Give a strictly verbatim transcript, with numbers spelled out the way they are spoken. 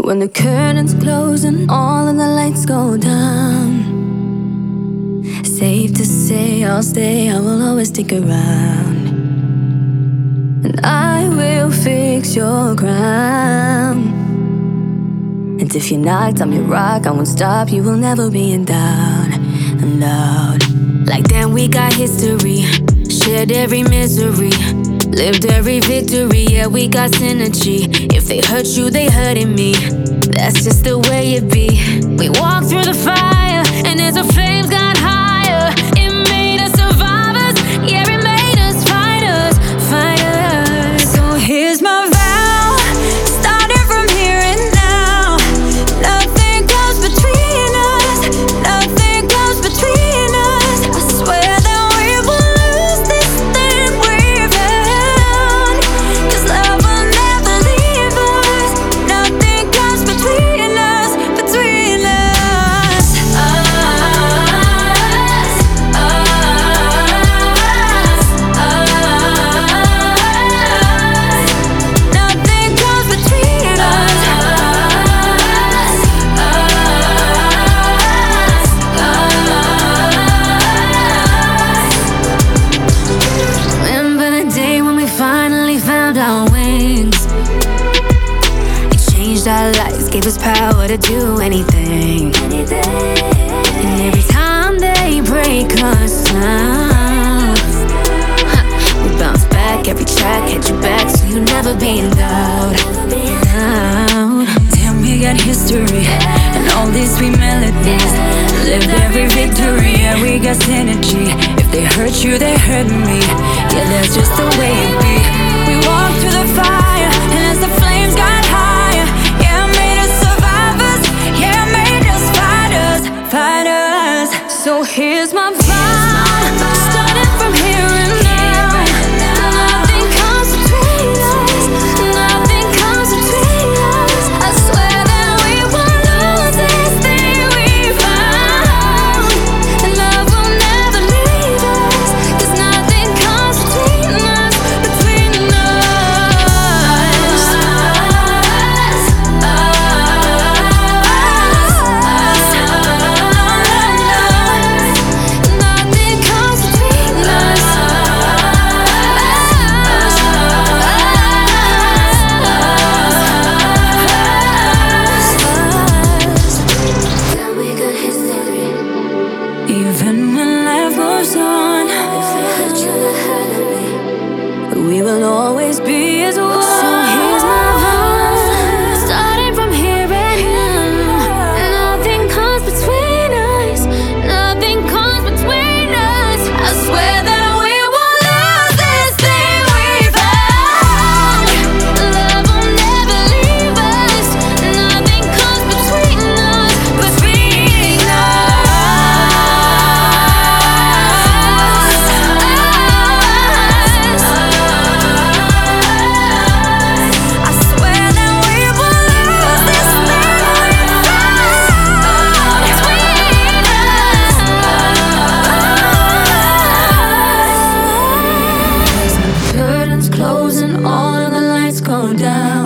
When the curtains close and all of the lights go down, safe to say I'll stay, I will always stick around. And I will fix your crown. And if you're knocked, I'm your rock, I won't stop, you will never be in doubt. And loud. Like then we got history, shared every misery, lived every victory, yeah, we got synergy. If they hurt you, they hurting me, that's just the way it be. We walked through the fire, and as the flames got higher, it made us survivors, yeah, it made us fighters, fighters. So here's my vow, starting from here and now. Nothing comes between us, nothing comes between us. I swear that we will lose this thing we've had, 'cause love will never leave us. Nothing comes between us, between us. Us, us, us. Nothing comes between us. Us, us, us. Remember the day when we finally found our wings? It changed our lives, gave us power to do anything. And every time they break us down, we bounce back, every track hit you back, so you never be in doubt. Doubt. Damn, we got history and all these sweet melodies, lived every victory, yeah, we got synergy. If they hurt you, they hurt me, yeah, that's just the way it be. We walked through the fire, and as the flames got higher, yeah, it made us survivors, yeah, it made us fighters, fighters. So here's my vow, starting from here and now. Nothing comes between us, nothing comes between us. I swear that we won't lose this thing we found, and love will never leave us, 'cause nothing comes between us, between us. Us, us, nothing comes between us. Yeah, we got history. Even when life goes on, if they hurt you, they hurt me, we will always be as one. So here's my vow, starting from here and now. Nothing comes between us, nothing comes between us. I swear that we won't lose this thing we found. Love will never leave us, nothing comes between us, between us. I swear that we will lose this thing we found, between us. Curtains close and all of the lights go down.